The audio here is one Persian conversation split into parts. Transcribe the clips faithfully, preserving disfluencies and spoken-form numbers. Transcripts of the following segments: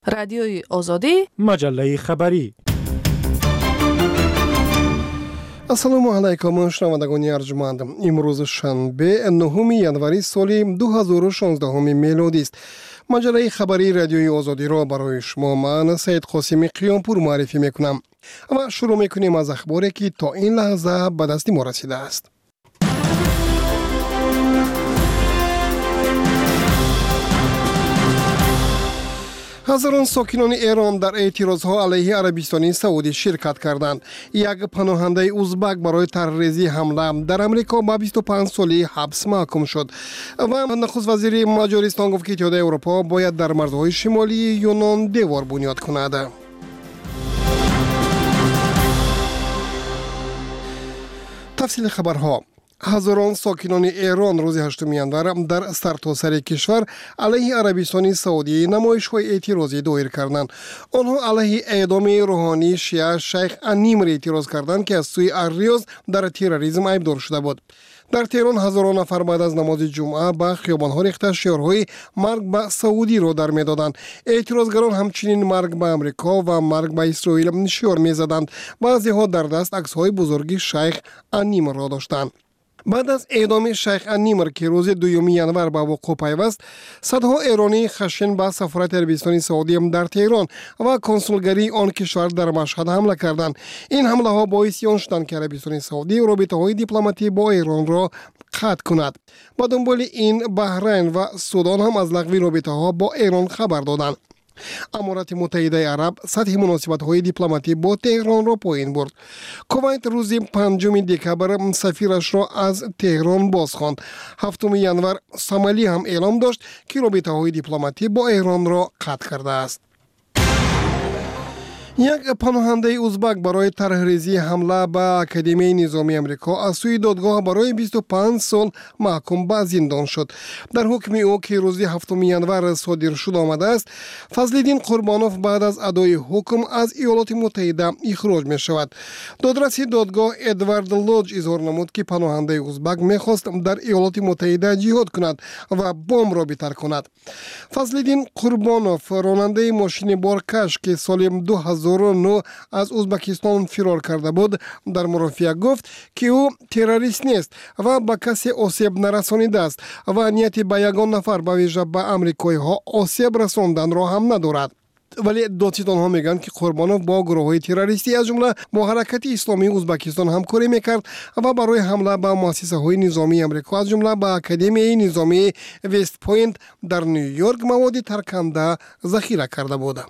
رادیوی آزادی، مجله خبری. السلام علیکم شنوندگان ارجمند. امروز شنبه نهم ینوری سال دو هزار و شانزده میلادی است. مجله خبری رادیوی آزادی را برای شما من سید قاسمی قیامپور معرفی میکنم و شروع میکنیم از اخباری که تا این لحظه به دست ما رسیده است. هزاران ساکنان ایران در اعتراضها علیه عربستان سعودی شرکت کردند. یک پناهنده ازبک برای تروریزی حمله در امریکا با بیست و پنج سالی حبس محکوم شد و نخست وزیر مجارستان گفت که اتحادیه اروپا باید در مرزهای شمالی یونان دیوار بنیاد کند. تفصیل خبرها. هزاران ساکنان ایران روز هشتم ینور در سرتاسر کشور علیه عربستان سعودی نمایش‌های اعتراضی دایر کردند. آنها علیه اعدام روحانی شیعه شیخ انیمر اعتراض کردند که از سوی اریاز در تروریسم ایبدار شده بود. در تهران هزاران نفر بعد از نماز جمعه به خیابان‌ها ریخته شعارهای مرگ به سعودی را در می‌دادند. اعتراضگران همچنین مرگ به امریکا و مرگ به اسرائیل شعار می‌زدند. بعضی‌ها در دست عکس‌های بزرگی شیخ انیمر را داشتند. بعد از اعدام شیخ انیمر که روز دوم ینور به وقوع پیوست، صدها ایرانی خشن به سفارت عربستان سعودی در تهران و کنسولگری آن کشور در مشهد حمله کردند. این حمله ها باعث آن شدند که عربستان سعودی رابطه های دیپلماتی با ایران را قطع کند. با دنبال این بحرین و سودان هم از لغو رابطه ها با ایران خبر دادند. امارات متحده عرب سطح مناسبت های دیپلماتی با تهران را پایین برد. کویت روز پنجم دکبر سفیرش را از تهران بازخواند. هفتم ینور سومالی هم اعلام داشت که رابطه های دیپلماتی با ایران را قطع کرده است. یک پناهنده ازبک برای طرحریزی حمله به اکادمی نظامی امریکا از سوی دادگاه برای بیست و پنج سال محکوم به زندان شد. در حکم او که روز هفتم ینور صادر شد آمده است، فضل‌الدین قربانوف بعد از ادای حکم از ایالات متحده اخراج می شود. دادرسی دادگاه ادوارد لوج اظهار نمود که پناهنده ازبک میخواست در ایالات متحده جهاد کند و بمب را بی‌تر کند. فضل‌الدین قربانوف راننده ماشین بارکش که سال دو هزار و نه از ازبکستان فرار کرده بود در مرافعه گفت که او تروریست نیست و به کسی آسیب نرسانیده است و نیتی به یگان نفر به ویژه به امریکایی ها آسیب رساندن را هم ندارد. ولی دادستان ها میگن که قربانوف با گروه های تروریستی از جمله با حرکت اسلامی ازبکستان همکاری میکرد و برای حمله به مؤسسه های نظامی امریکا از جمله به اکادمی نظامی وست پوینت در نیویورک مواد ترکنده ذخیره کرده بود.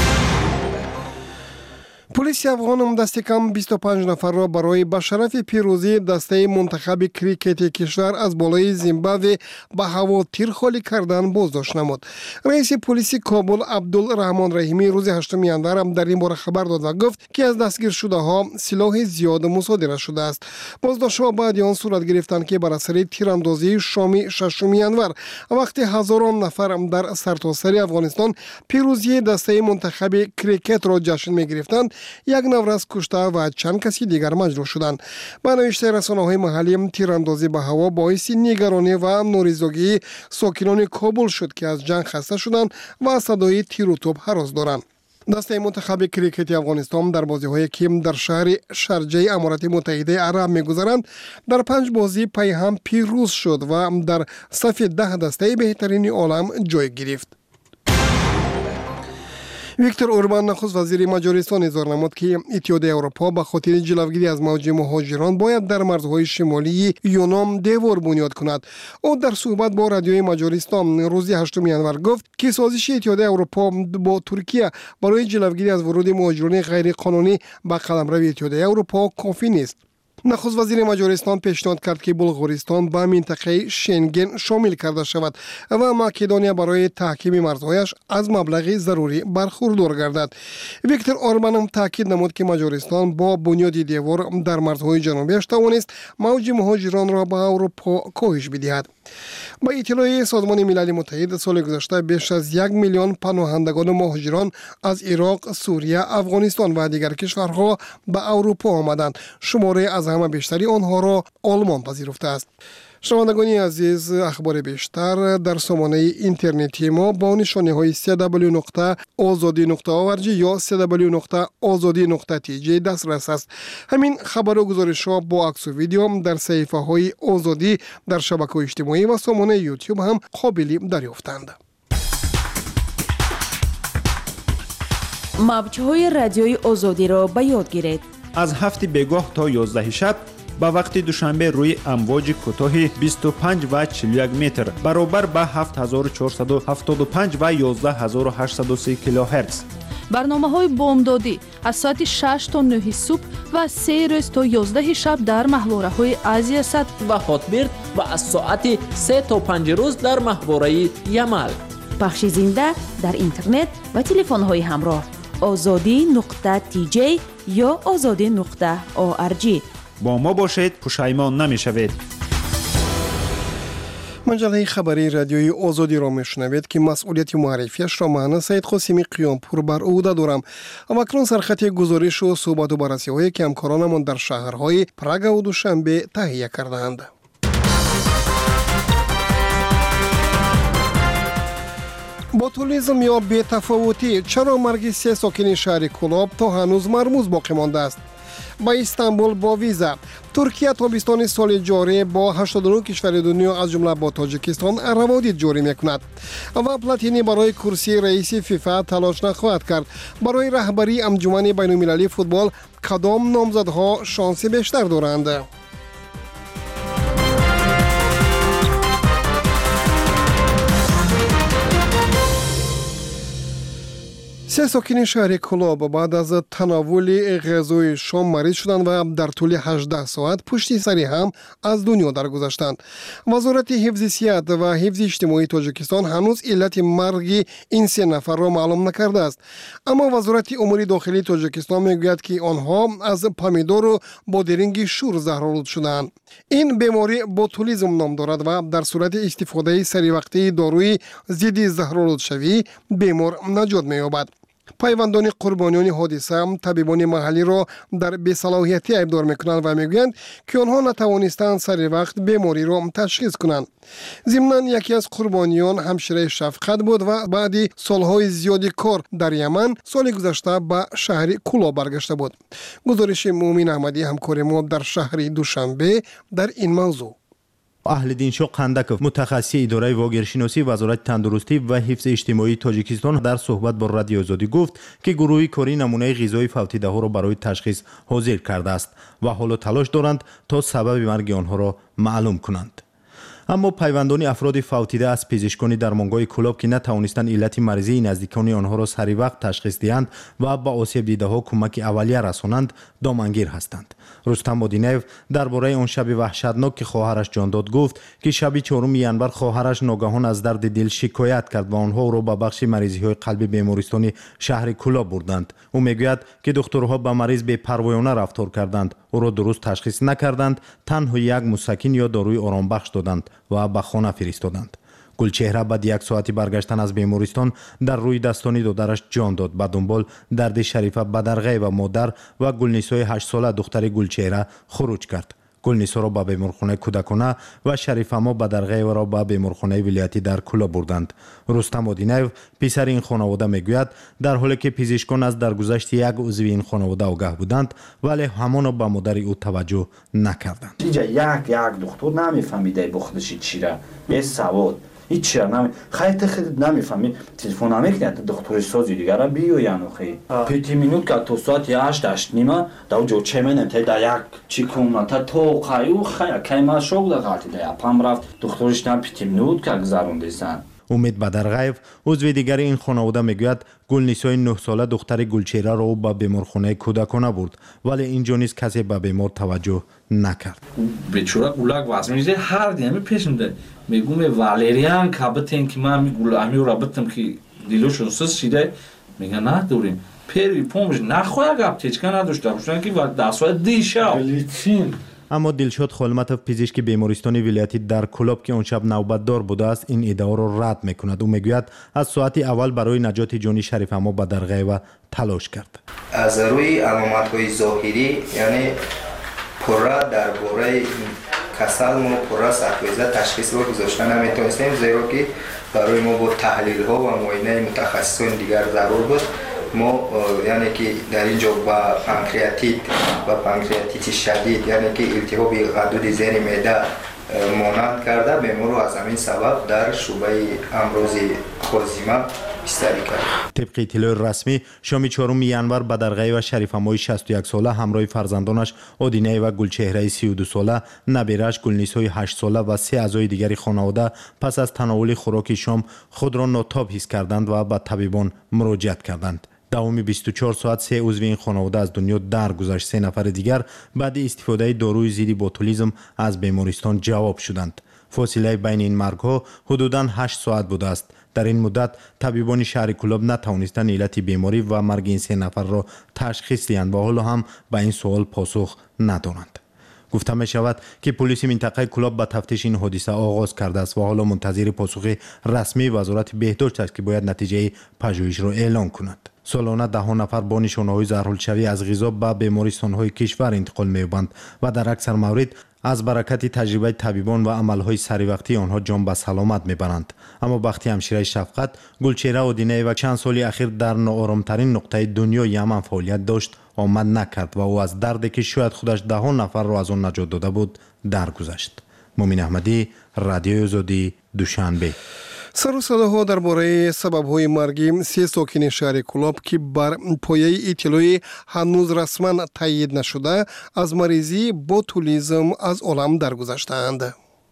پلیس افغان دست کم بیست و پنج نفر را برای به شرف پیروزی دسته منتخب کریکت کشور از بالای زیمبابوه به هوا تیر خالی کردن بازداشت نمود. رئیس پلیس کابل عبدالرحمن رحیمی روز هشتم ینور در این باره خبر داد و گفت که از دستگیر شده ها سلاح زیاد مصادره شده است. بازداشت ها بعد آن صورت گرفتند که بر اثر تیراندازی شام ششم ینور وقتی هزاران نفر در سرتاسر افغانستان پیروزی دسته منتخب کریکت را جشن می گرفتند، یک نفر کشته و چند کسی دیگر مجروح شدند. با نوشته رسانه‌های محلی، تیراندازی به هوا باعث نگرانی و نارضایتی ساکنان کابل شد که از جنگ خسته شدند و صدای تیر و توپ هراس دارند. دسته منتخب کریکت افغانستان در بازی‌های که در شهر شارجه امارات متحده عرب می‌گذرند در پنج بازی پی هم پیروز شد و در صف ده دسته بهترین عالم جای گرفت. ویکتور اوربان نخست وزیر مجارستان اظهار نمود که اتحادیه اروپا به خاطر جلوگیری از موج مهاجران باید در مرزهای شمالی یونان دیوار بنیاد کند. او در صحبت با رادیوی مجارستان روز هشتم ینور گفت که سازش اتحادیه اروپا با ترکیه برای جلوگیری از ورود مهاجران غیر قانونی به قلمرو اتحادیه اروپا کافی نیست. نخست وزیر مجارستان پیشنهاد کرد که بلغارستان به منطقه شنگن شامل کرده شود و مقدونیه برای تحکیم مرزهایش از مبلغ ضروری برخوردار گردد. ویکتور اوربان هم تاکید نمود که مجارستان با بنیاد دیوار در مرزهای جنوبیش توانست موج مهاجران را به اروپا کاهش بدهد. با اطلاع سازمان ملل متحد سال گذشته بیش از یک میلیون پناهندگان و مهاجران از عراق، سوریه، افغانستان و دیگر کشورها به اروپا آمدند. شماره از همه بیشتری آنها را آلمان پذیرفته است. شنوندگان عزیز، اخبار بیشتر در سامانه اینترنتی ما با نشانی های سی دبلیو نقطه آزادی نقطه او ار جی یا سی دبلیو نقطه آزادی نقطه تی جی دسترس است. همین خبر و گزارش ها با عکس و ویدیو در صفحه های آزادی در شبکه اجتماعی و سامانه یوتیوب هم قابل دریافتند. موج‌های رادیوی آزادی را به یاد گیرید. از هفت بگاه تا یازده شب با وقت دوشنبه روی امواج کوتاه بیست و پنج و چهل و یک متر برابر با هفت هزار و چهارصد و هفتاد و پنج و یازده هزار و هشتصد و سی کیلوهرتز. برنامه‌های بامدادی از ساعت شش تا نه صبح و سه روز تا یازده شب در محوره‌های آسیا صد و هاتبرد و از ساعت سه تا پنج روز در محوره یمل. پخش زنده در اینترنت و تلفن‌های همراه آزادی نقطه تی جی یا آزادی نقطه او ار جی. با ما باشید، پشیمان نمی‌شوید. مجله خبری رادیوی آزادی را میشنوید که مسئولیت معرفیش را من سید قاسمی قیامپور بر عهده دارم. اما اکنون سرخط گزارش و صحبت و بررسی‌های که همکارانمان در شهرهای پراگ و دوشنبه تهیه کرده‌اند. بوتولیسم یا بی‌تفاوتی، چرا مرگ سه ساکن شهر کلاب تا هنوز مرموز باقی مانده است؟ با استانبول با ویزا، ترکیه تابستان سال جاری با هشتاد و نه کشور دنیا از جمله با تاجیکستان روابط جاری میکند و پلاتینی برای کرسی رئیس فیفا تلاش نخواهد کرد. برای رهبری انجمن بین‌المللی فوتبال کدام نامزدها شانس بیشتر دارند؟ سه ساکن شهر کلاب بعد از تناول غذای شام مریض شدند و در طول هجده ساعت پشت سر هم از دنیا درگذشتند. وزارت حفظ صحت و حفظ اجتماعی تاجیکستان هنوز علت مرگ این سه نفر را معلوم نکرده است، اما وزارت امور داخلی تاجیکستان میگوید که آنها از پامیدور و بادرنگ شور زهرآلود شدند. این بیماری بوتولیسم نام دارد و در صورت استفاده سریع داروی ضد زهرآلود شوی بیمار نجات می‌یابد. پیوندان قربانیان حادثه طبیبان محلی را در بی‌صلاحیتی ایبدار میکنند و میگویند که آنها نتوانستند سر وقت بیماری را تشخیص کنند. ضمناً یکی از قربانیان همشیره شفقت بود و بعد سالهای زیادی کار در یمن سال گذشته به شهر کلاب برگشته بود. گزارش مومن احمدی همکار ما در شهر دوشنبه در این موضوع. اهلدین شاه قندکوف متخصص اداره واگیرشناسی وزارت تندرستی و حفظ اجتماعی تاجیکستان در صحبت با رادیو آزادی گفت که گروه کاری نمونه غذای فوتیده ها را برای تشخیص حاضر کرده است و حالا تلاش دارند تا سبب مرگ آنها را معلوم کنند. اما پیوندان افراد فوتیده از پزشکان درمانگاه کلاب که نتوانستند علت مریضی نزدیکان آنها را سری وقت تشخیص دهند و با آسیب دیده ها کمک اولیه رسانند دامنگیر هستند. رستم مدینیو درباره آن شب وحشتناک که خواهرش جان داد گفت که شب چهارم ینور خواهرش ناگهان از درد دل شکایت کرد و آنها را به بخش مریضی های قلبی بیمارستان شهر کلاب بردند. او میگوید که دکترها با مریض بی‌پروایانه رفتار کردند، او را درست تشخیص نکردند، تنها یک مسکن یا داروی آرام بخش دادند و به خانه فرستادند. گلچهره بعد یک ساعتی برگشتن از بیمارستان در روی دستانی دادرش جان داد. به دنبال درد شریفه بدرغه و مادر و گلنیسای هشت ساله دختر گلچهره خروج کرد. گلنیسا را به بیمارخانه کودکانه و شریفه ما بدرغه را به بیمارخانه ولایتی در کلاب بردند. رستم مدینیو پسر این خانواده میگوید در حالی که پزشکان از درگذشت یک عضو این خانواده آگاه بودند ولی همان به مادر او توجه نکردند. اینجا یک یک دکتر نمیفهمیده با خودش چی را به سواد هیچ چیز نمی خیلی خیلی نمیفهمی تلفن نمیکنه دکتر سازی دیگر را بیو یعنی خیلی پنج مینوت که تو ساعت هشت هشت نیمه دو جو چه منم تا در یک چی کنم تا تو خیلی خیلی که ما شوق داشتی در پام رفت دکترش نه پنج مینوت که گذروندیستن. امید بدرغیو عضو دیگر این خانواده میگوید گلنیسای نه ساله دختر گلچهره را به بیمارخانه کودکانه برد ولی اینجا نیز کسی به بیمار توجه نکرد. بیچاره گولک واسه میشه هر دیمی پیش میده میگم والریان کابتن که ما میگول امی را بتم که دیلوشون سس شده میگه نه دوریم پری پومش نخواه گپ تیچکا نداشته باشن که دستوای دیشا لیتین. اما دلشاد خالمتوف پزشک بیمارستان ولایتی در کلاب که اون شب نوبت دار بوده است این ادعا را رد میکند. او میگوید از ساعت اول برای نجات جان شریف اما به درغه و تلاش کرد. از روی علامت های ظاهری یعنی پره درباره کسل ما پورا سرپیزه تشخیص رو گذاشته نمیتونستیم، زیرا که برای ما با تحلیل ها و معاینه متخصصان دیگر ضرور بود. ما یعنی که در اینجا با پانکریاتیت و پانکریاتیت شدید یعنی که التهاب غدود زیر معده مانند کرده، بیمار رو از همین سبب در شعبه امراض خازیمه بستری کرد. طبق اطلاع رسمی شام چهارم ینور به درگاه و شریف امای شصت و یک ساله همراه فرزندانش آدینه و گلچهره سی و دو ساله، نبیرش گلنیسای هشت ساله و سه اعضای دیگری خانواده پس از تناول خوراک شام خود را ناتاب حس کردند و به طبیبان مراجعت کردند. دوامی بیست و چهار ساعت سه عضو این خانواده از دنیا درگذشت. سه نفر دیگر بعد استفاده داروی ضد بوتولیسم از بیمارستان جواب شدند. فاصله بین این مرگ‌ها حدوداً هشت ساعت بوده است. در این مدت طبیبان شهر کلوب نتوانستند علت بیماری و مرگ این سه نفر را تشخیص دهند و حالا هم به این سوال پاسخ ندارند. گفته می شود که پلیس منطقه کلوب به تفتیش این حادثه آغاز کرده است و حالا منتظر پاسخ رسمی وزارت بهداشت است که باید نتیجه پژوهش را اعلام کند. سالانه ده نفر با نشانه‌های ضررالشوی از غذا به بیمارستان‌های کشور انتقال می‌یابند و در اکثر موارد از برکت تجربه طبیبان و عملهای سریوقتی آنها جان به سلامت میبرند. اما وقتی همشیره شفقت گلچهره آدینه و چند سالی اخیر در ناآرامترین نقطه دنیا یمن فعالیت داشت آمد نکرد و او از دردی که شاید خودش ده نفر را از آن نجات داده بود درگذشت. مومن احمدی، رادیوی آزادی، دوشنبه. سر و صداها درباره سبب‌های مرگ سه ساکن شهر کلوب که بر پایه اطلاعی هنوز رسما تایید نشده از مریضی بوتولیسم از عالم درگذشتند.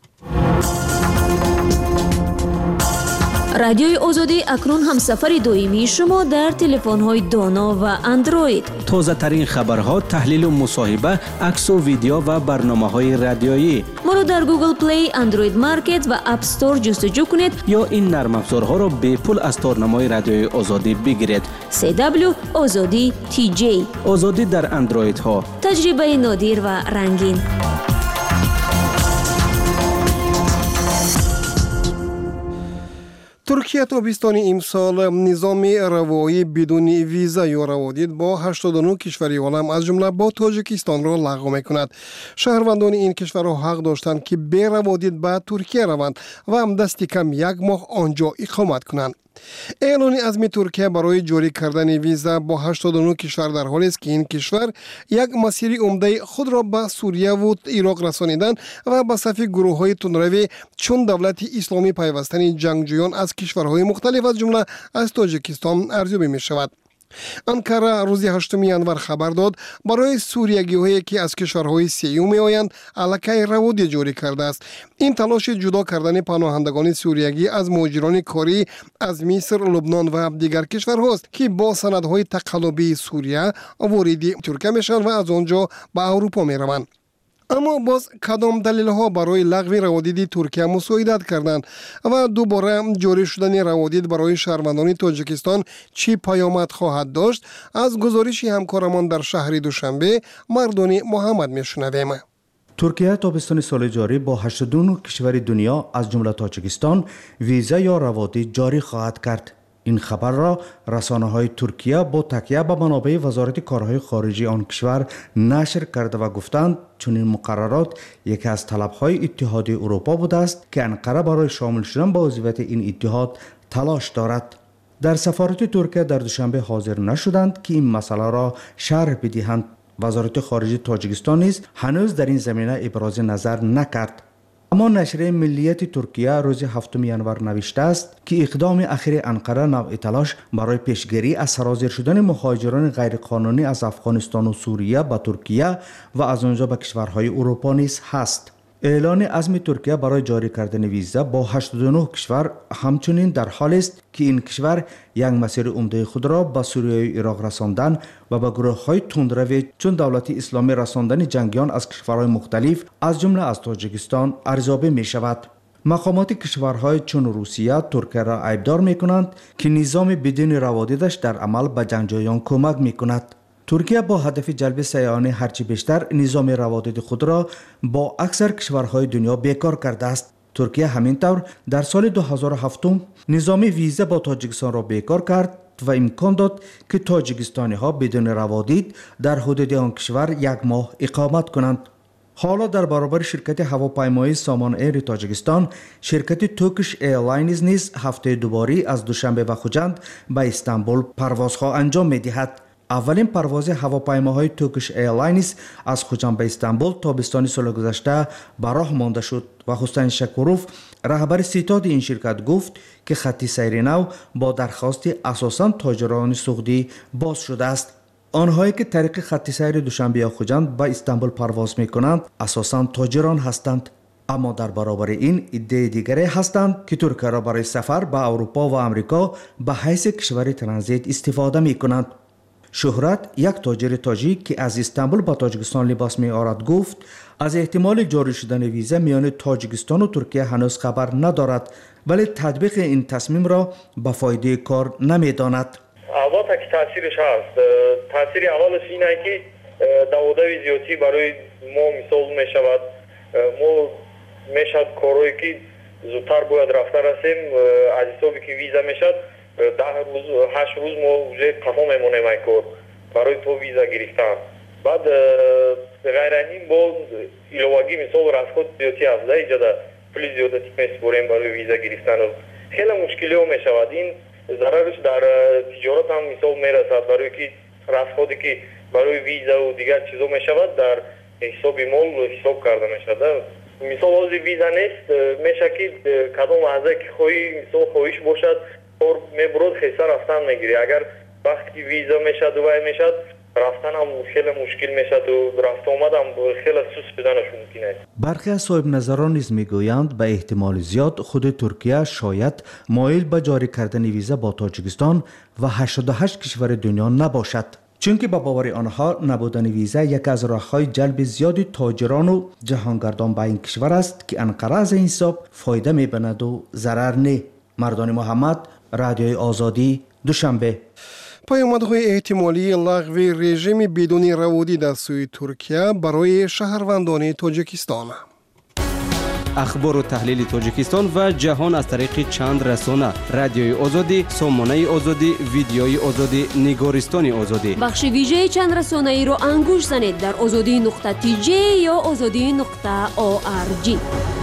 رادیوی آزادی اکنون همسفر دائمی شما در تلفن‌های دانا و اندروید. تازه ترین خبرها، تحلیل و مصاحبه، عکس و ویدیو و برنامه‌های رادیویی. ما را در گوگل پلی، اندروید مارکت و اپ استور جستجو کنید یا این نرم افزارها را به پول از تارنمای رادیوی آزادی بگیرید. سی دبلیو آزادی تی جی. آزادی در اندروید ها. تجربه نادر و رنگین. ترکیه تابستان امسال نظام روایی بدون ویزا یا روادید با هشتاد و نه کشوری عالم از جمله با تاجیکستان را لغو میکند. شهروندان این کشورها حق داشتند که بی روادید به ترکیه روند و هم دست کم یک ماه آنجا اقامت کنند. اعلان عزم ترکیه برای جاری کردن ویزا با هشتاد و نه کشور در حالی است که این کشور یک مسیر عمده خود را به سوریه و عراق رسانیدن و به صف گروه‌های تندروی چون دولت اسلامی پیوستن جنگجویان از کشورهای مختلف از جمله از تاجیکستان ارزیابی می شود. انکارا روز هشتم ینور خبر داد برای سوریگی‌هایی که از کشورهای سیوم می‌آیند علاقه روادی جاری کرده است. این تلاش جدا کردن پناهندگان سوریگی از مهاجران کاری از مصر، لبنان و دیگر کشورهاست که با سندهای تقلبی سوریه وارد ترکیه میشوند و از آنجا به اروپا میروند. اما باز کدام دلیل ها برای لغو روادید ترکیه مساعدت کردند و دوباره جاری شدن روادید برای شهروندان تاجیکستان چی پیامد خواهد داشت؟ از گزارش همکارمان در شهر دوشنبه مردان محمد میشنویم. ترکیه تابستان سال جاری با هشتاد و نه کشور دنیا از جمله تاجیکستان ویزا یا روادید جاری خواهد کرد. این خبر را رسانه‌های ترکیه با تکیه به منابع وزارت کارهای خارجی آن کشور نشر کرده و گفتند چون این مقررات یکی از طلب‌های اتحاد اروپا بوده است که انقره برای شامل شدن به عضویت این اتحاد تلاش دارد. در سفارت ترکیه در دوشنبه حاضر نشدند که این مسئله را شرح بدهند. وزارت خارجه تاجیکستان نیز هنوز در این زمینه ابراز نظر نکرد. اما نشریه ملیت ترکیه روز هفتم ینور نوشته است که اقدام اخیر انقره نوع تلاش برای پیشگیری از سرازیر شدن مهاجران غیرقانونی از افغانستان و سوریه به ترکیه و از آنجا به کشورهای اروپا نیز هست. اعلان عزم ترکیه برای جاری کردن ویزا با هشتاد و نه کشور همچنین در حال است که این کشور یک مسیر عمده خود را به سوریه و عراق رساندن و به گروه‌های تندروی چون دولت اسلامی رساندن جنگیان از کشورهای مختلف از جمله از تاجیکستان ارزیابی می شود. مقامات کشورهای چون روسیه ترکیه را عیبدار می کنند که نظام بدون روادیدش در عمل به جنگجویان کمک می کند. ترکیه با هدف جلب سیاحان هرچی بیشتر نظام روادید خود را با اکثر کشورهای دنیا بیکار کرده است. ترکیه همینطور در سال دو هزار و هفت نظام ویزا با تاجیکستان را بیکار کرد و امکان داد که تاجیکستانی ها بدون روادید در حدود آن کشور یک ماه اقامت کنند. حالا در برابر شرکت هواپیمایی سامان ایر تاجیکستان، شرکت توکش ایرلاینز نیز هفته دوباره از دوشنبه و خجند به استانبول پروازها انجام می‌دهد. اولین پرواز هواپیماهای توکش ایرلاینز از خجند به استانبول تابستان سال گذشته به راه مانده شد و حسین شکوروف رهبر ستاد این شرکت گفت که خط سیر نو با درخواست اساساً تاجران سعودی باز شده است. آنهایی که طریق خط سیر دوشنبه یا خجند به استانبول پرواز می کنند اساساً تاجران هستند. اما در برابر این ایده دیگری هستند که ترکیه را برای سفر به اروپا و امریکا به حیث کشور ترانزیت استفاده می کنند. شهرت، یک تاجر تاجیک که از استانبول به تاجیکستان لباس می آورد، گفت از احتمال جاری شدن ویزا میان تاجیکستان و ترکیه هنوز خبر ندارد، ولی تطبیق این تصمیم را به فایده کار نمی داند. البته که تاثیرش هست. تاثیر اولش اینه که دعوت زیادی برای ما مثال می شود. ما می شود کارهایی که زودتر باید رفته رسیم، از حسابی که ویزا می شود ده روز هشت روز ما وجه قفا میمونیم ای کار برای تو ویزا گرفتن. بعد غیر این با ایلوگی مثال رسخود زیادی افزه ایجا ده پلی زیادتی میسپوریم برای ویزا گرفتن. خیلی مشکلی ها میشود. این ضررش در تجارت هم مثال میرسد، برای که رسخودی که برای ویزا و دیگر چیزا میشود در حساب مال حساب کرده میشود. مثال واسه ویزا نیست، میشه که کدام لحظه که خواهی مثال خواهیش باشد اور میبرود خیسه رفتن میگیری. اگر وقتی ویزا میشد و میشد رفتن هم خیلی مشکل میشد و رفت آمد هم خیلی سوس بدنش ممکنه. برخی از صاحب نظران نیز میگویند به احتمال زیاد خود ترکیه شاید مایل به جاری کردن ویزا با تاجیکستان و هشتاد و هشت کشور دنیا نباشد، چون که با باور آنها نبودن ویزا یک از راههای جلب زیادی تاجران و جهانگردان به این کشور است که انقره از این حساب فایده میبیند و ضرر نه. مردان محمد، رادیوی آزادی، دوشنبه. پیامدهای احتمالی لغو رژیم بدون روادی در سوی ترکیه برای شهروندان تاجیکستان. اخبار و تحلیل تاجیکستان و جهان از طریق چند رسانه: رادیوی آزادی، سامانه آزادی، ویدیوی آزادی، نگارستان آزادی. بخش ویژه چند رسانه ای را انگوش زنید در آزادی نقطه تی جی یا آزادی نقطه او آر جی.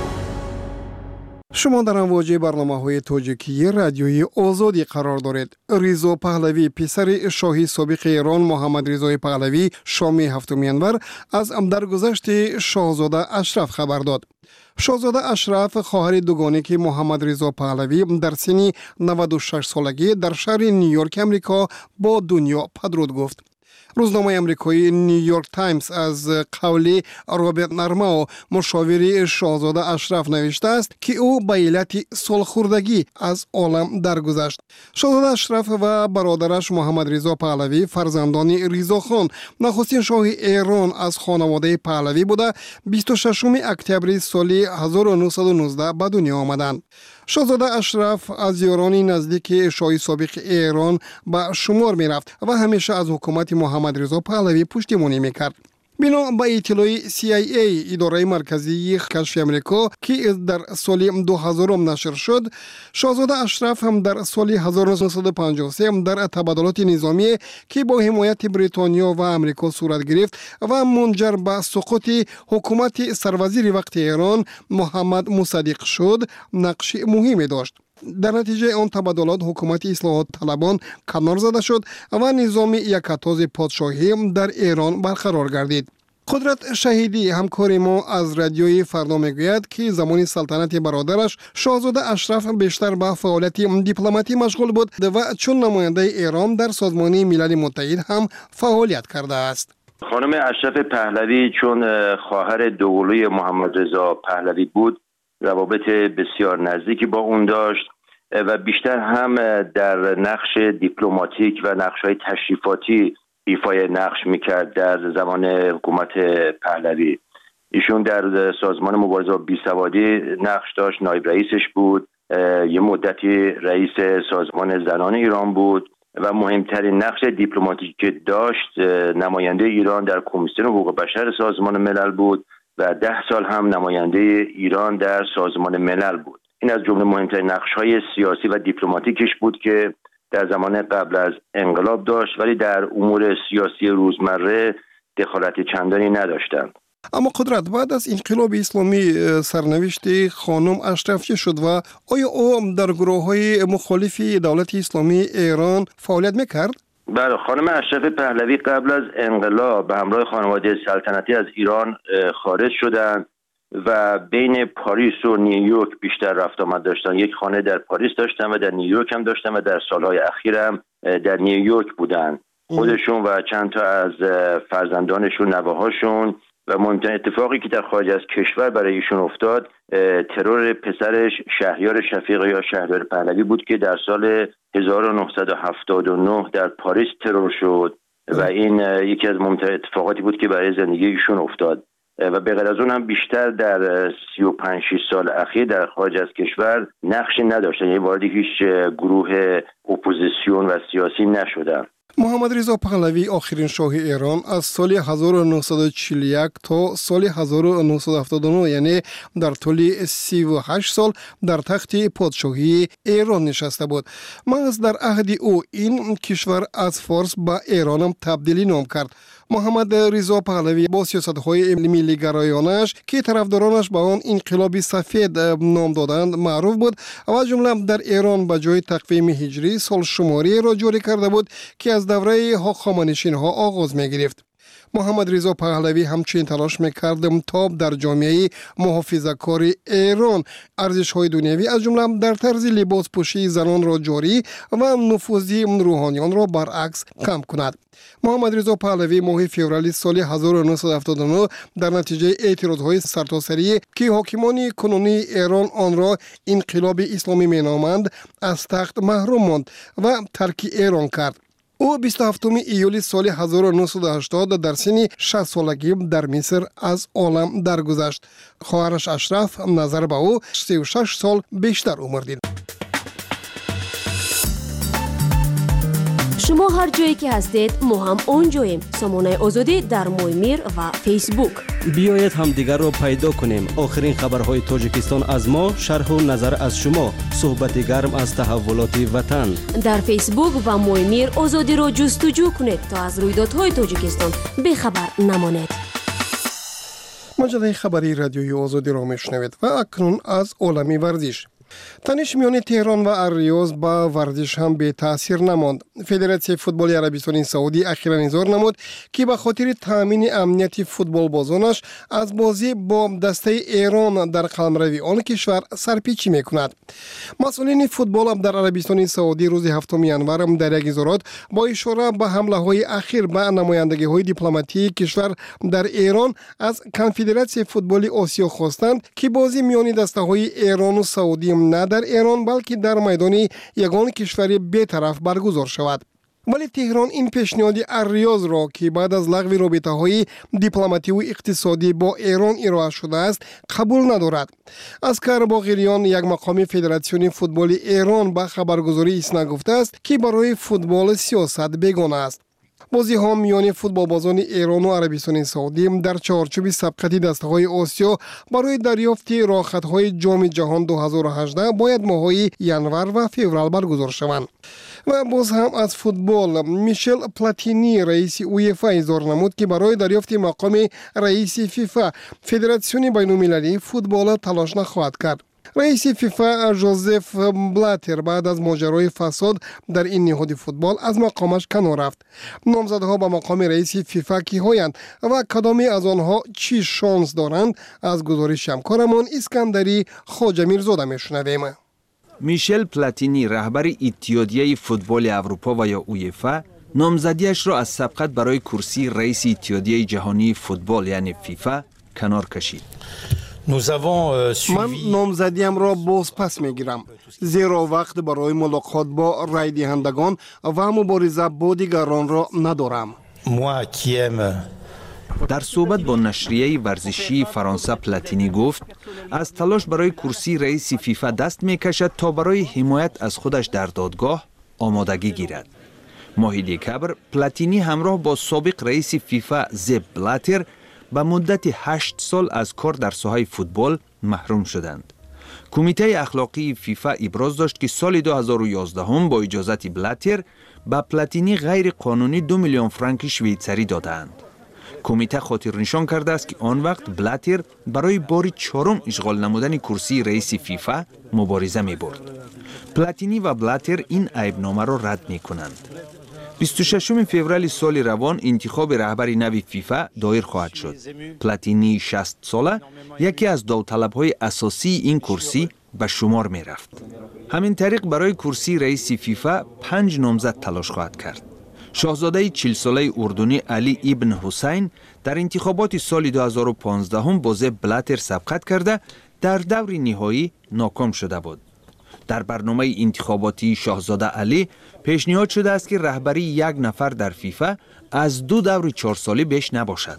شما در امواج برنامه‌های تاجیکی رادیوی آزادی قرار دارید. رضا پهلوی پسر شاهی سابق ایران محمد رضای پهلوی شام هفتم ینور از درگذشت شاهزاده اشرف خبر داد. شاهزاده اشرف خواهر دوگانه که محمد رضا پهلوی در سن نود و شش سالگی در شهر نیویورک امریکا با دنیا پدرود گفت. روزنامه امریکایی نیویورک تایمز از قول رابرت نرماو مشاور شاهزاده اشرف نوشته است که او به علت سالخوردگی از عالم درگذشت. شاهزاده اشرف و برادرش محمد رضا پهلوی فرزندان رضا خان نخستین شاه ایران از خانواده پهلوی بوده بیست و ششم اکتبر سال هزار و نهصد و نوزده به دنیا آمدند. شاهزاده اشرف از یاران نزدیک شاه سابق ایران به شمار می رفت و همیشه از حکومت محمد رضا پهلوی پشتیبانی می کرد. بنا به اطلاع سی آی ای اداره مرکزی کشف امریکا که در سال دو هزار نشر شد، شاهزاده اشرف هم در سال هزار و نهصد و پنجاه و سه در تبادلات نظامی که با حمایت بریتانیا و امریکا صورت گرفت و منجر به سقوط حکومت سروزیر وقت ایران محمد مصدق شد نقش مهمی داشت. در نتیجه آن تبادلات حکومت اصلاحات طلبان کنار زده شد و نظام یکتاز پادشاهی در ایران برقرار گردید. قدرت شهیدی همکار ما از رادیوی فردا میگوید که زمان سلطنت برادرش شاهزاده اشرف بیشتر به فعالیت دیپلماتی مشغول بود و چون نماینده ایران در سازمان ملل متحد هم فعالیت کرده است. خانم اشرف پهلوی چون خواهر دوقلوی محمد رضا پهلوی بود، روابط بسیار نزدیکی با اون داشت و بیشتر هم در نقش دیپلماتیک و نقش‌های تشریفاتی ایفای نقش میکرد. در زمان حکومت پهلوی ایشون در سازمان مبارزه با بیسوادی نقش داشت، نایب رئیسش بود، یه مدتی رئیس سازمان زنان ایران بود و مهمترین نقش دیپلماتیکی که داشت نماینده ایران در کمیسیون حقوق بشر سازمان ملل بود و ده سال هم نماینده ایران در سازمان ملل بود. این از جمله مهمترین نقش‌های سیاسی و دیپلماتیکش بود که در زمان قبل از انقلاب داشت، ولی در امور سیاسی روزمره دخالت چندانی نداشتند. اما قدرت بعد از انقلاب اسلامی سرنوشت خانم اشرفی شد و آیا او در گروه های مخالف دولت اسلامی ایران فعالیت میکرد؟ بله، خانم اشرف پهلوی قبل از انقلاب به همراه خانواده سلطنتی از ایران خارج شدند و بین پاریس و نیویورک بیشتر رفت آمد داشتن. یک خانه در پاریس داشتن و در نیویورک هم داشتن و در سالهای اخیر هم در نیویورک بودن. خودشون و چند تا از فرزندانشون، نوه‌هاشون. و مهمترین اتفاقی که در خارج از کشور برای ایشون افتاد ترور پسرش شهریار شفیق یا شهریار پهلوی بود که در سال هزار و نهصد و هفتاد و نه در پاریس ترور شد و این یکی از مهمترین اتفاقاتی بود که برای زندگی ایشون افتاد. و به غیر از اون هم بیشتر در سی و پنج شش سال اخیر در خارج از کشور نقشی نداشتن، یعنی وارد هیچ گروه اپوزیسیون و سیاسی نشدن. محمد رضا پهلوی آخرین شاه ایران از سال هزار و نهصد و چهل و یک تا سال هزار و نهصد و هفتاد و نه یعنی در طول سی و هشت سال در تخت پادشاهی ایران نشسته بود. محض در عهد او این کشور از فارس به ایران هم تبدیلی نام کرد. محمد رضا پهلوی با سیاست‌های ملی گرایانش که طرفدارانش به آن انقلاب سفید نام دادند معروف بود و جمله در ایران به جای تقویم هجری سال شماری را جاری کرده بود که از دوره هخامنشی‌ها آغاز می‌گرفت. محمد رضا پهلوی همچنین تلاش می‌کرد تا در جامعه محافظه‌کار ایران ارزش‌های دنیوی از جمله در طرز لباس پوشی زنان را جاری و نفوذ روحانیان را برعکس کم کند. محمد رضا پهلوی ماه فوریه سال هزار و نهصد و هفتاد و نه در نتیجه اعتراض‌های سرتاسری که حاکمان کنونی ایران آن را انقلاب اسلامی مینامند از تخت محروم ماند و ترک ایران کرد. او بیست و هفتم ایول سال هزار و نهصد و هشتاد در سن شصت سالگی در مصر از عالم درگذشت. خواهرش اشرف نظر به او سی و شش سال بیشتر عمر دید. شما هر جایی که هستید ما هم اونجاییم. سامانه آزادی در مویمیر و فیسبوک. بیایید هم دیگر رو پیدا کنیم. آخرین خبرهای تاجیکستان از ما، شرح و نظر از شما، صحبت گرم از تحولات وطن. در فیسبوک و مویمیر آزادی رو جستجو کنید تا از رویدادهای تاجیکستان بخبر نمانید. مجله خبری رادیوی آزادی را میشنوید و اکنون از عالمی ورزش. تنش میان تهران و الریاض با ورزش هم به تاثیر نماند. فدراسیون فوتبال عربستان سعودی اخیراً اظهار نمود که به خاطر تامین امنیت فوتبال بازانش از بازی با دسته ایران در قلمروی آن کشور سرپیچی میکند. مسئولین فوتبال در عربستان سعودی روز هفتم ژانویه در یک اظهارات با اشاره به حمله های اخیر به نمایندگی های دیپلماتیک کشور در ایران از کنفدراسیون فوتبال آسیا خواستند که بازی میان دسته های ایران و سعودی نه در ایران بلکه در میدان یگان کشور بی‌طرف برگزار شود. ولی تهران این پیشنهاد الریاض را که بعد از لغو رابطه‌های دیپلماتی و اقتصادی با ایران ارائه شده است قبول ندارد. اسکر باقریان یک مقام فدراسیون فوتبال ایران به خبرگزاری اسنا گفته است که برای فوتبال سیاست بیگانه است. بازی ها میان فوتبال بازان ایران و عربستان سعودی در چارچوب سبقت دسته‌های آسیا برای دریافت راه‌خط‌های جام جهان دو هزار و هجده باید ماه‌های ژانویه و فوریه برگزار شوند. و باز هم از فوتبال میشل پلاتینی رئیس اویفا اظهار نمود که برای دریافت مقام رئیس فیفا فدراسیون بین‌المللی فوتبال تلاش نخواهد کرد. رئیس فیفا جوزف بلاتر بعد از ماجرای فساد در این نهاد فوتبال از مقامش کنار رفت. نامزدها به مقام رئیس فیفا کی‌هایند و کدامی از آنها چی شانس دارند؟ از گزارش همکارمان اسکندری خواجه میرزاده میشنویم. میشل پلاتینی رهبر اتحادیه فوتبال اروپا و یا اویفا نامزدیش را از سبقت برای کرسی رئیس اتحادیه جهانی فوتبال یعنی فیفا کنار کشید. من نامزدیم را باز پس میگیرم زیرا وقت برای ملاقات با رای دهندگان و مبارزه با دیگران را ندارم. در صحبت با نشریه ورزشی فرانسه پلاتینی گفت از تلاش برای کرسی رئیس فیفا دست میکشد تا برای حمایت از خودش در دادگاه آمادگی گیرد. ماه دکبر پلاتینی همراه با سابق رئیس فیفا زپ بلاتر به مدت هشت سال از کار در ساحه فوتبال محروم شدند. کمیته اخلاقی فیفا ابراز داشت که سال دو هزار و یازده هم با اجازت بلاتر به پلاتینی غیر قانونی دو میلیون فرانک شویتزری دادند. کمیته خاطر نشان کرده است که آن وقت بلاتر برای بار چهارم اشغال نمودن کرسی رئیس فیفا مبارزه می برد. پلاتینی و بلاتر این عیبنامه را رد می کنند. بیست و ششم فوریه سال روان انتخاب رهبر نو فیفا دایر خواهد شد. پلاتینی شصت ساله یکی از داوطلب‌های اساسی این کرسی به شمار می رفت. همین طریق برای کرسی رئیس فیفا پنج نامزد تلاش خواهد کرد. شاهزاده چهل ساله اردنی علی ابن حسین در انتخابات سال دو هزار و پانزده هم با ضد بلاتر سبقت کرده در دور نهایی ناکام شده بود. در برنامه انتخاباتی شاهزاده علی پیشنهاد شده است که رهبری یک نفر در فیفا از دو دور چهار ساله بیش نباشد.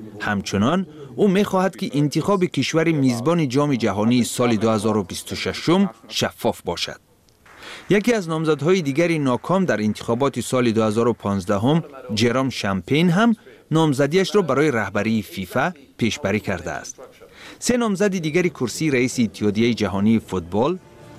همچنان او می‌خواهد که انتخاب کشور میزبان جام جهانی سال دو هزار و بیست و شش شفاف باشد. یکی از نامزدهای دیگری ناکام در انتخابات سال دو هزار و پانزده هم جرام شامپین هم نامزدیش را برای رهبری فیفا پیشبری کرده است. سه نامزد دیگری کرسی رئیس اتحادیه جهانی فوتبال،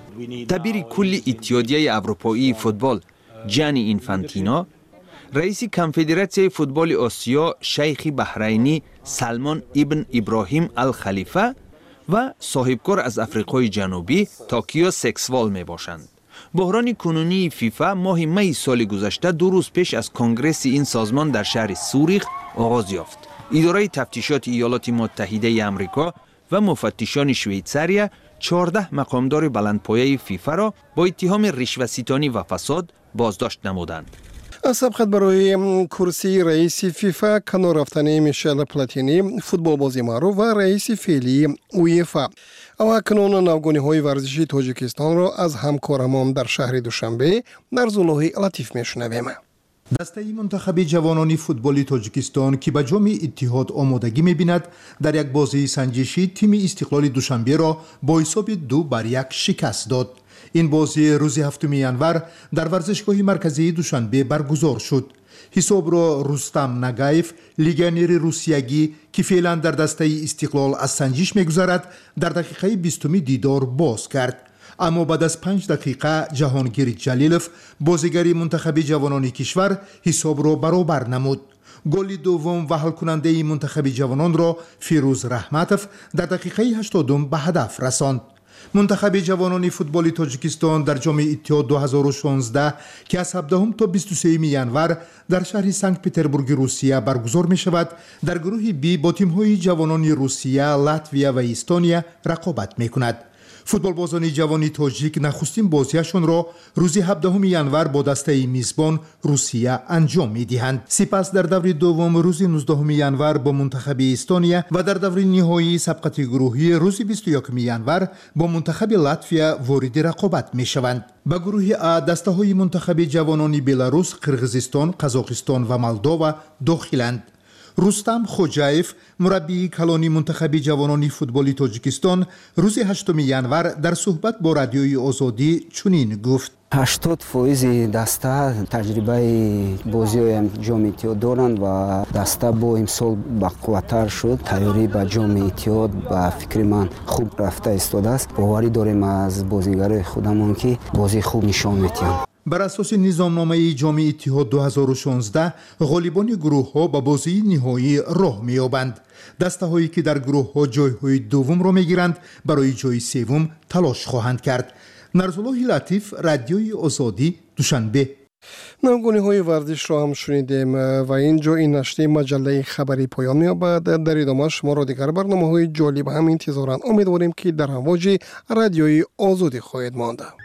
دبیر کل اتحادیه اروپایی فوتبال جانی اینفانتینو، رئیس کنفدراسیون فوتبال آسیا شیخ بحرینی سلمان ابن ابراهیم الخلیفه و صاحبکار از آفریقای جنوبی تاکیو سکسوال می باشند. بحران کنونی فیفا ماه می سال گذشته دو روز پیش از کنگره این سازمان در شهر سوریخ آغاز یافت. اداره تفتیشات ایالات متحده آمریکا و مفتشان شویتزاریا چهارده مقامدار بلندپایه فیفا را با اتهام رشوه‌ستانی و فساد بازداشت نمودند. سبقت برای کرسی رئیس فیفا کنار رفتن میشل پلاتینی فوتبال بازی معروف و رئیس فعلی اویفا او اکنون نوگانی های ورزشی تاجیکستان را از همکارمان در شهر دوشنبه در زلوه لطیف میشنویم. دسته منتخب جوانان فوتبال تاجیکستان که به جام اتحاد آمادگی می‌بیند در یک بازی سنجشی تیم استقلال دوشنبه را با حساب دو بر یک شکست داد. این بازی روز هفتم ژانویه در ورزشگاه مرکزی دوشنبه برگزار شد. حساب را رستم نگایف لیگانیر روسیایی که فعلا در دسته استقلال از سنجش می‌گذرد در دقیقه بیستم دیدار باز کرد. اما بعد از پنج دقیقه جهانگیر جلیلوف بازیگر منتخب جوانان کشور حساب را برابر نمود. گل دوم و حل کننده منتخب جوانان را فیروز رحمتوف در دقیقه هشتادم به هدف رساند. منتخب جوانان فوتبال تاجیکستان در جام اتحاد دو هزار و شانزده که از هفدهم تا بیست و سوم ژانویه در شهر سنت پترزبورگ روسیه برگزار می شود در گروه بی با تیم‌های جوانان روسیه، لاتویا و استونیا رقابت می کند. فوتبال بازان جوانی تاجیک نخستین بازیشان را روز هفدهم ژانویه با دسته میزبان روسیه انجام می‌دهند. سپس در دور دوم روز نوزدهم ژانویه با منتخب استونیا و در دور نهایی سبقت گروهی روز بیست و یکم ژانویه با منتخب لاتویا وارد رقابت می‌شوند. با گروه ا دسته‌های منتخب جوانان بلاروس، قرغیزستان، قزاقستان و مولداوا داخلند. رستم خوجایف مربی کلانی منتخب جوانان فوتبال تاجیکستان روز هشتم ژانویه در صحبت با رادیوی آزادی چنین گفت: هشتاد فیصد دسته تجربه بازی جام اتحاد دارند و دسته با امسال بقوتر شد. تیاری به جام اتحاد با فکر من خوب رفته ایستاده است. باوری داریم از بازیگرای خودمان که بازی خوب نشان میدهند. بر اساس نظامنامه جام اتحاد دو هزار و شانزده غالبان گروه ها به بازی نهایی راه می‌یابند. دسته هایی که در گروه ها جای های دوم را میگیرند برای جای سوم تلاش خواهند کرد. نرزالله لطیف، رادیوی آزادی، دوشنبه. نوگانی های ورزش را هم شنیدیم و اینجا این نشریه مجله خبری پایان می‌یابد. در ادامه شما را دیگر برنامه های جالب هم انتظارند. امیدواریم که در امواج رادیوی آزادی خواهید ماند.